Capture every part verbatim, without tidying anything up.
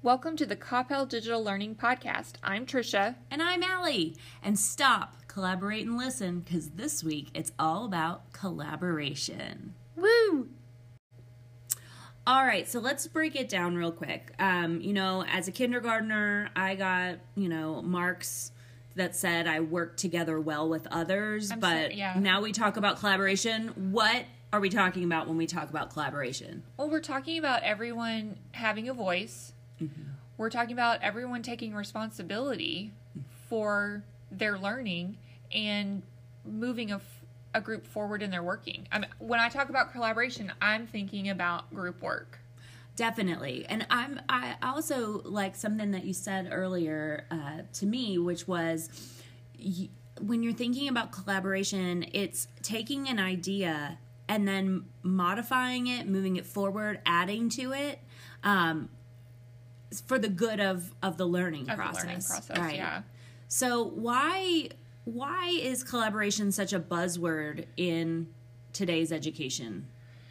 Welcome to the Coppell Digital Learning Podcast. I'm Trisha. And I'm Allie. And stop, collaborate, and listen, because this week it's all about collaboration. Woo! All right, so let's break it down real quick. Um, you know, as a kindergartner, I got, you know, marks that said I worked together well with others. I'm but so- yeah. now we talk about collaboration. What are we talking about when we talk about collaboration? Well, we're talking about everyone having a voice. Mm-hmm. We're talking about everyone taking responsibility for their learning and moving a, f- a group forward in their working. I mean, when I talk about collaboration, I'm thinking about group work. Definitely. And I'm I also like something that you said earlier uh, to me, which was y- when you're thinking about collaboration, it's taking an idea and then modifying it, moving it forward, adding to it um, for the good of, of the learning Of process. the learning process, right? yeah. So why why is collaboration such a buzzword in today's education?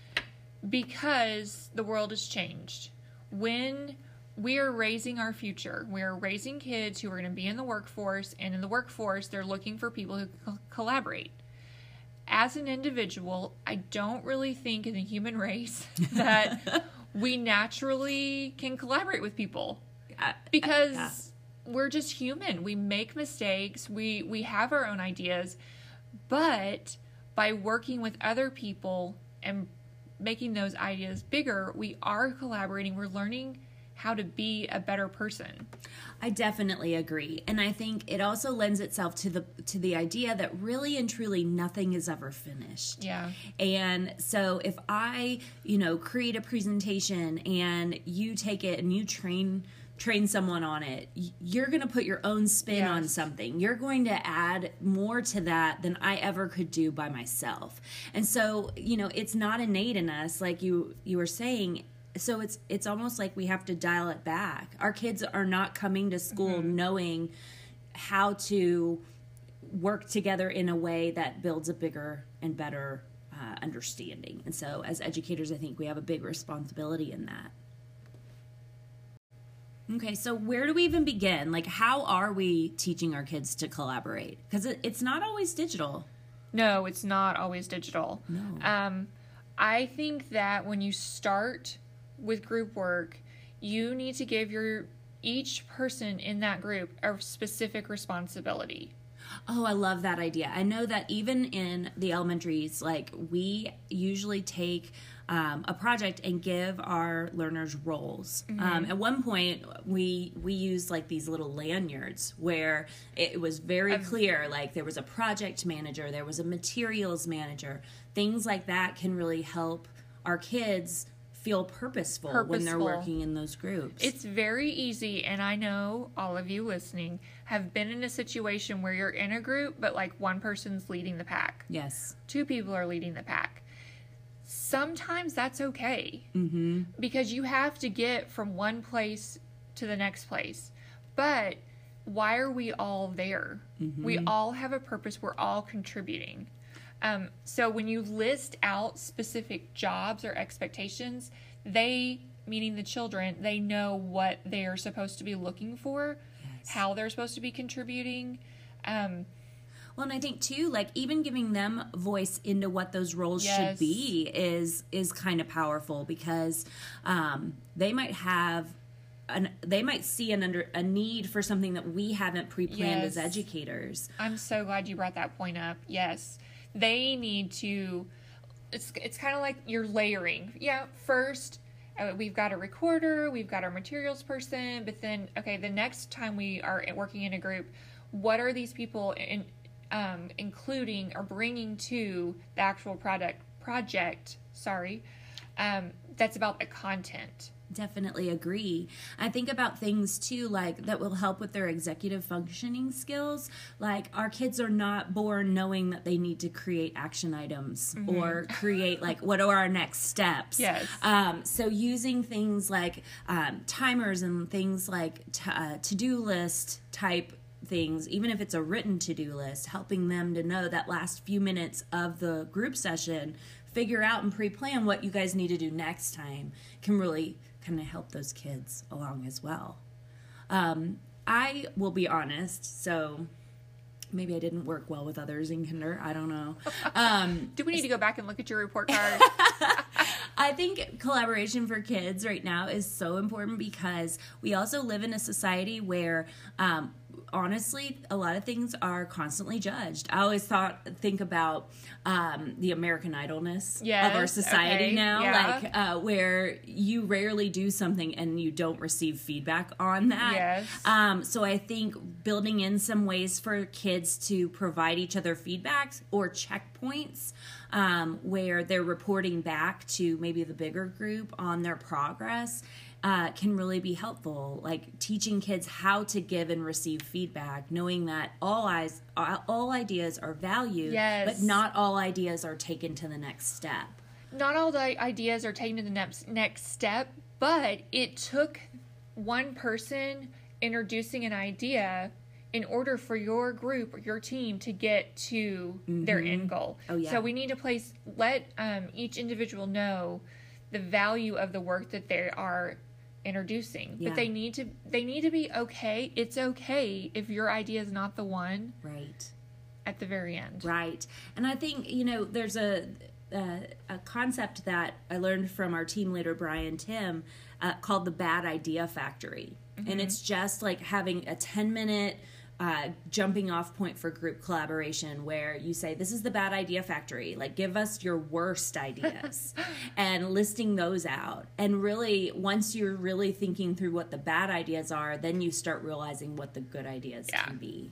Because the world has changed. When we are raising our future, we are raising kids who are going to be in the workforce, and in the workforce, they're looking for people who co- collaborate. As an individual, I don't really think in the human race that we naturally can collaborate with people Uh, because yeah. we're just human. We make mistakes. We, we have our own ideas, but by working with other people and making those ideas bigger, we are collaborating. We're learning how to be a better person. I definitely agree. And I think it also lends itself to the to the idea that really and truly nothing is ever finished. Yeah. And so if I, you know, create a presentation and you take it and you train train someone on it, you're going to put your own spin Yes. on something. You're going to add more to that than I ever could do by myself. And so, you know, it's not innate in us like you you were saying. So it's it's almost like we have to dial it back. Our kids are not coming to school Mm-hmm. knowing how to work together in a way that builds a bigger and better uh, understanding. And so as educators, I think we have a big responsibility in that. Okay, so where do we even begin? Like, how are we teaching our kids to collaborate? Because it, it's not always digital. No, it's not always digital. No. Um, I think that when you start with group work, you need to give your each person in that group a specific responsibility. Oh, I love that idea. I know that even in the elementaries, like we usually take um, a project and give our learners roles. Mm-hmm. Um, at one point, we we used like these little lanyards where it was very Um, clear, like there was a project manager, there was a materials manager. Things like that can really help our kids feel purposeful, when they're Purposeful. working in those groups. It's very easy, and I know all of you listening have been in a situation where you're in a group, but like one person's leading the pack. yes. Two people are leading the pack. Sometimes that's okay. Mm-hmm. Because you have to get from one place to the next place. But why are we all there? Mm-hmm. We all have a purpose. We're all contributing. Um, so when you list out specific jobs or expectations, they, meaning the children, they know what they are supposed to be looking for, Yes. how they're supposed to be contributing. Um, Well, and I think too, like even giving them voice into what those roles Yes. should be is is kind of powerful because um, they might have. An, they might see an under a need for something that we haven't pre-planned as Yes. educators. I'm so glad you brought that point up. Yes. They need to, it's it's kind of like you're layering. Yeah, first uh, we've got a recorder, we've got our materials person, but then, okay, the next time we are working in a group, what are these people in, um, including or bringing to the actual product project, sorry, um, that's about the content. Definitely agree. I think about things too, like that will help with their executive functioning skills. Like our kids are not born knowing that they need to create action items Mm-hmm. or create like what are our next steps. Yes. Um, so using things like um, timers and things like t- uh, to-do list type things, even if it's a written to-do list, helping them to know that last few minutes of the group session, figure out and pre-plan what you guys need to do next time, can really kind of help those kids along as well. Um, I will be honest, so maybe I didn't work well with others in kinder. I don't know. Um, Do we need to go back and look at your report card? I think collaboration for kids right now is so important because we also live in a society where, um, honestly, a lot of things are constantly judged. I always thought, think about um, the American Idleness Yes, of our society okay, now, yeah. like uh, where you rarely do something and you don't receive feedback on that. Yes. Um, so I think building in some ways for kids to provide each other feedback or checkpoints um, where they're reporting back to maybe the bigger group on their progress Uh, can really be helpful, like teaching kids how to give and receive feedback, knowing that all eyes, all ideas are valued, Yes. but not all ideas are taken to the next step. Not all the ideas are taken to the next next step, but it took one person introducing an idea in order for your group or your team to get to mm-hmm. their end goal. Oh, yeah. So we need to place let um, each individual know the value of the work that they are introducing. Yeah. But they need to they need to be okay. It's okay if your idea is not the one. Right. At the very end. Right. And I think, you know, there's a a, a concept that I learned from our team leader, Brian Tim, uh, called the bad idea factory. Mm-hmm. And it's just like having a ten minute uh, jumping off point for group collaboration where you say, this is the bad idea factory. Like, give us your worst ideas and listing those out. And really, once you're really thinking through what the bad ideas are, then you start realizing what the good ideas yeah. can be.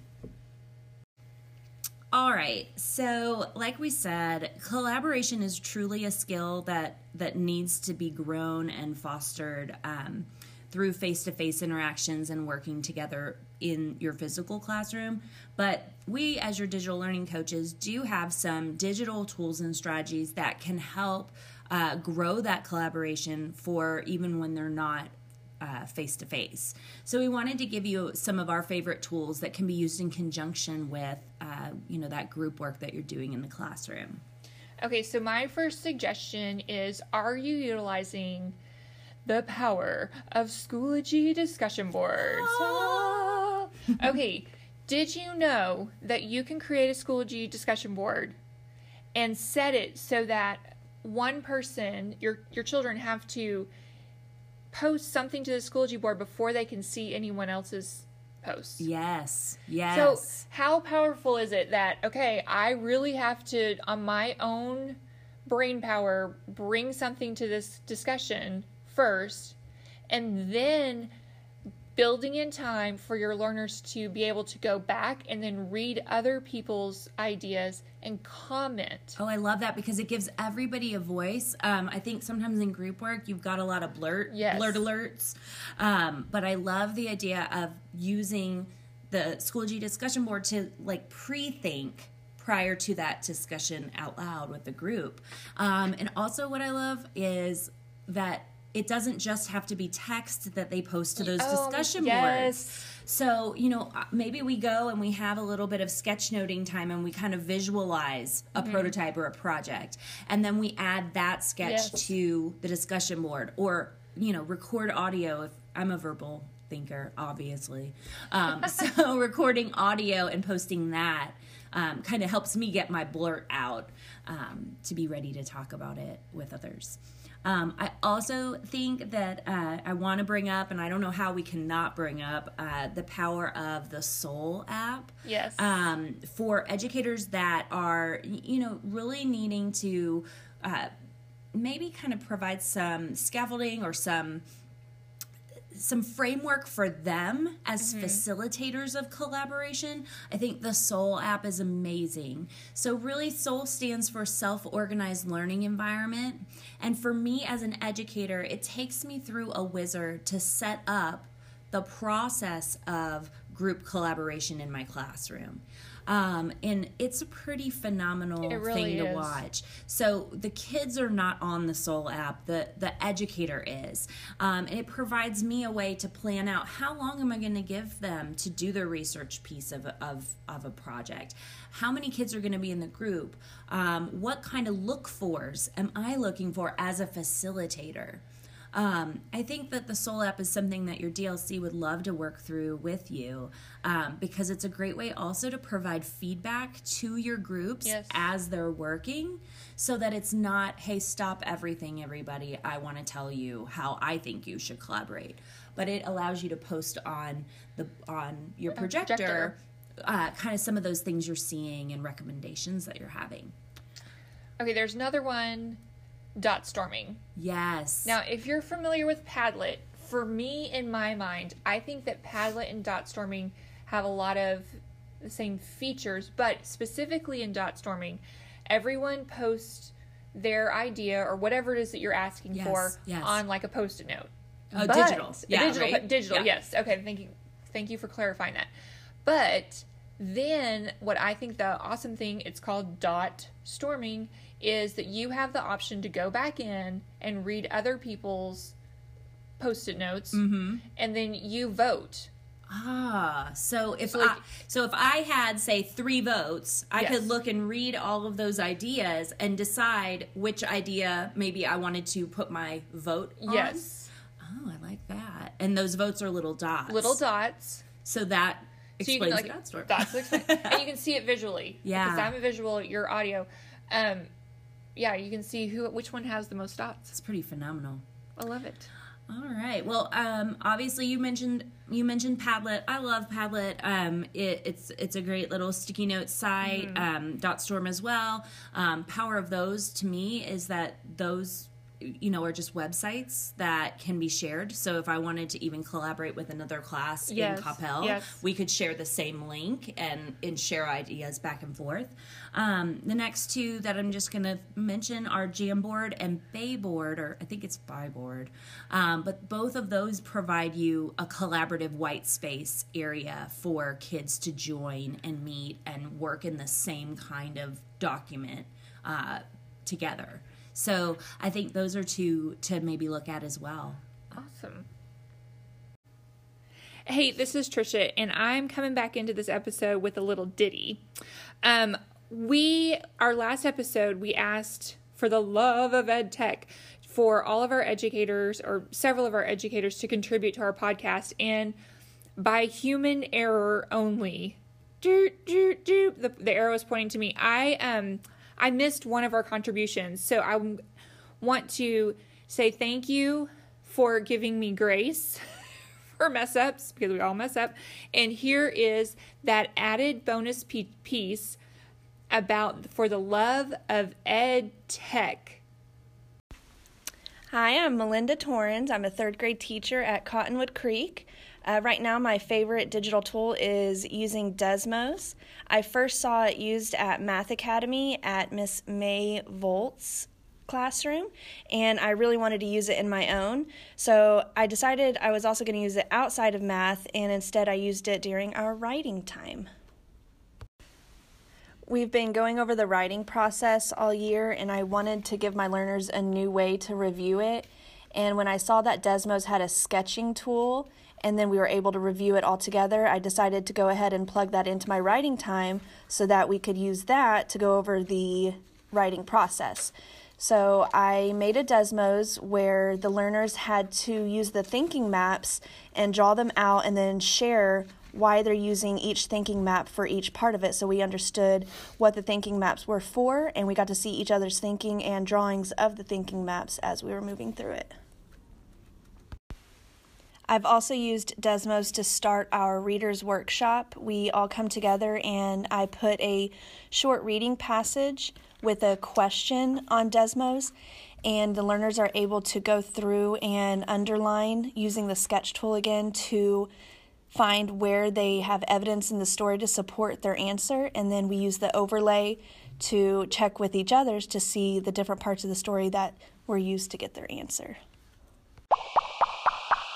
All right, so like we said, collaboration is truly a skill that, that needs to be grown and fostered um, through face-to-face interactions and working together in your physical classroom. But we, as your digital learning coaches, do have some digital tools and strategies that can help uh, grow that collaboration for even when they're not Uh, face-to-face. So we wanted to give you some of our favorite tools that can be used in conjunction with, uh, you know, that group work that you're doing in the classroom. Okay, so my first suggestion is, are you utilizing the power of Schoology discussion boards? Ah. Okay, did you know that you can create a Schoology discussion board and set it so that one person, your your children have to post something to the Schoology board before they can see anyone else's post? Yes, yes. So how powerful is it that, okay, I really have to, on my own brain power, bring something to this discussion first, and then building in time for your learners to be able to go back and then read other people's ideas and comment. Oh, I love that because it gives everybody a voice. Um, I think sometimes in group work, you've got a lot of blurt, yes. blurt alerts. Um, but I love the idea of using the Schoology discussion board to like pre-think prior to that discussion out loud with the group. Um, and also what I love is that it doesn't just have to be text that they post to those oh, discussion yes. boards. So, you know, maybe we go and we have a little bit of sketchnoting time and we kind of visualize a mm-hmm. prototype or a project. And then we add that sketch yes. to the discussion board or, you know, record audio. If I'm a verbal thinker, obviously. Um, so recording audio and posting that um, kind of helps me get my blurt out um, to be ready to talk about it with others. Um, I also think that uh, I want to bring up, and I don't know how we cannot bring up, uh, the power of the Soul app. Yes. Um, for educators that are, you know, really needing to uh, maybe kind of provide some scaffolding or some some framework for them as mm-hmm. facilitators of collaboration. I think the Soul app is amazing. So really, Soul stands for Self-Organized Learning Environment. And for me as an educator, it takes me through a wizard to set up the process of group collaboration in my classroom. Um, and it's a pretty phenomenal It really thing to is. watch. So the kids are not on the Soul app, the, the educator is. Um, and it provides me a way to plan out how long am I going to give them to do their research piece of, of, of a project. How many kids are going to be in the group? Um, what kind of look-fors am I looking for as a facilitator? Um, I think that the Soul app is something that your D L C would love to work through with you, um, because it's a great way also to provide feedback to your groups Yes. as they're working, so that it's not, hey, stop everything, everybody. I want to tell you how I think you should collaborate. But it allows you to post on the on your projector, projector. Uh, kind of some of those things you're seeing and recommendations that you're having. Okay, there's another one, dot storming. Yes. Now, if you're familiar with Padlet, for me, in my mind, I think that Padlet and dot storming have a lot of the same features, but specifically in dot storming, everyone posts their idea or whatever it is that you're asking Yes, for yes. on like a post-it note. Oh, But- digital. Yeah, digital, right? digital. Yeah. Yes. Okay. Thank you. Thank you for clarifying that. But then, what I think the awesome thing, it's called dot storming, is that you have the option to go back in and read other people's post-it notes, Mm-hmm. and then you vote. Ah, so if So, like- I, so if I had, say, three votes, I Yes. could look and read all of those ideas and decide which idea maybe I wanted to put my vote on. Yes. Oh, I like that. And those votes are little dots. Little dots. So that So you explains can like the dot storm. dots explain- and you can see it visually. Yeah. Because I'm a visual, you're audio. Um, yeah, you can see who which one has the most dots. It's pretty phenomenal. I love it. All right. Well, um, obviously you mentioned you mentioned Padlet. I love Padlet. Um, it, it's it's a great little sticky note site. Mm-hmm. Um, dot storm as well. Um, power of those to me is that those, you know, are just websites that can be shared. So if I wanted to even collaborate with another class Yes, in Coppell, yes. we could share the same link and, and share ideas back and forth. Um, the next two that I'm just going to mention are Jamboard and Bayboard, or I think it's Byboard. Um, but both of those provide you a collaborative white space area for kids to join and meet and work in the same kind of document uh, together. So I think those are two to maybe look at as well. Awesome. Hey, this is Trisha, and I'm coming back into this episode with a little ditty. Um, we, our last episode, we asked for the love of ed tech for all of our educators, or several of our educators, to contribute to our podcast, and by human error only, doot, doot, doot, the, the arrow is pointing to me. I um I missed one of our contributions, so I w- want to say thank you for giving me grace for mess ups, because we all mess up. And here is that added bonus p- piece about for the love of ed tech. Hi, I'm Melinda Torrens. I'm a third grade teacher at Cottonwood Creek. Uh, right now, my favorite digital tool is using Desmos. I first saw it used at Math Academy at Miss May Volt's classroom, and I really wanted to use it in my own. So I decided I was also going to use it outside of math, and instead I used it during our writing time. We've been going over the writing process all year, and I wanted to give my learners a new way to review it. And when I saw that Desmos had a sketching tool, and then we were able to review it all together, I decided to go ahead and plug that into my writing time so that we could use that to go over the writing process. So I made a Desmos where the learners had to use the thinking maps and draw them out and then share why they're using each thinking map for each part of it, so we understood what the thinking maps were for, and we got to see each other's thinking and drawings of the thinking maps as we were moving through it. I've also used Desmos to start our readers workshop. We all come together and I put a short reading passage with a question on Desmos, and the learners are able to go through and underline using the sketch tool again to find where they have evidence in the story to support their answer, and then we use the overlay to check with each other to see the different parts of the story that were used to get their answer.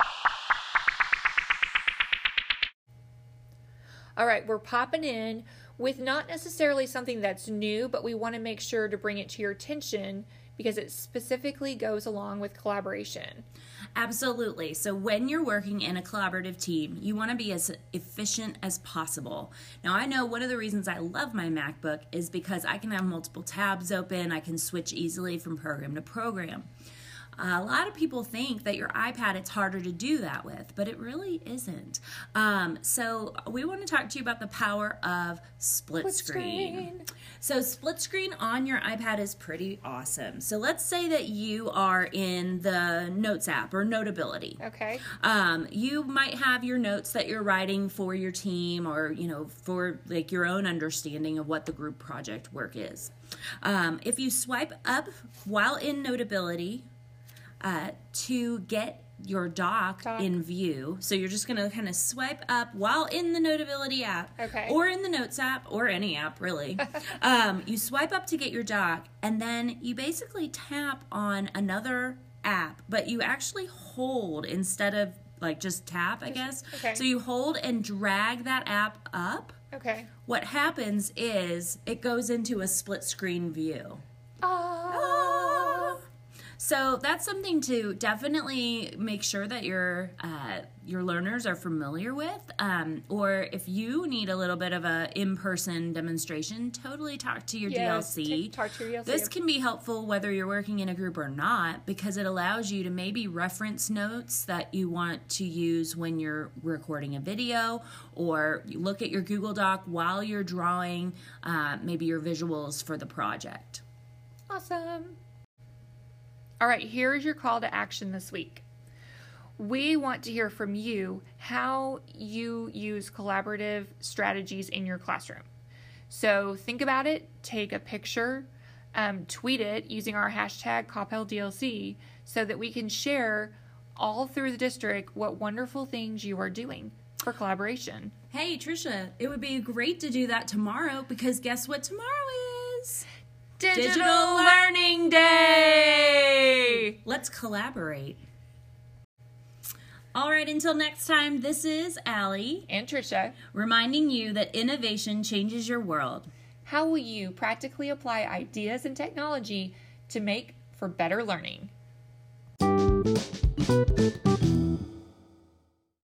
All right, we're popping in with not necessarily something that's new, but we want to make sure to bring it to your attention because it specifically goes along with collaboration. Absolutely. So when you're working in a collaborative team, you want to be as efficient as possible. Now, I know one of the reasons I love my MacBook is because I can have multiple tabs open. I can switch easily from program to program. Uh, a lot of people think that your iPad, it's harder to do that with, but it really isn't. Um, so we want to talk to you about the power of split, Split screen. screen. So split screen on your iPad is pretty awesome. So let's say that you are in the Notes app or Notability. Okay. Um, you might have your notes that you're writing for your team or, you know, for like your own understanding of what the group project work is. Um, if you swipe up while in Notability, Uh, to get your doc, Doc. in view. So you're just going to kind of swipe up while in the Notability app Okay. or in the Notes app or any app really. um, you swipe up to get your doc and then you basically tap on another app, but you actually hold instead of like just tap, I guess. Okay. So you hold and drag that app up. Okay. What happens is it goes into a split screen view. Ah. So that's something to definitely make sure that your uh, your learners are familiar with. Um, or if you need a little bit of a in-person demonstration, totally talk to your Yes, D L C. t- talk to your D L C. This can be helpful whether you're working in a group or not because it allows you to maybe reference notes that you want to use when you're recording a video, or you look at your Google Doc while you're drawing uh, maybe your visuals for the project. Awesome. All right, here's your call to action this week. We want to hear from you how you use collaborative strategies in your classroom. So think about it, take a picture, um, tweet it using our hashtag CoppelDLC so that we can share all through the district what wonderful things you are doing for collaboration. Hey, Trisha, it would be great to do that tomorrow because guess what tomorrow is? Digital Learning Day! Let's collaborate. All right, until next time, this is Allie And Trisha, reminding you that innovation changes your world. how will you practically apply ideas and technology to make for better learning?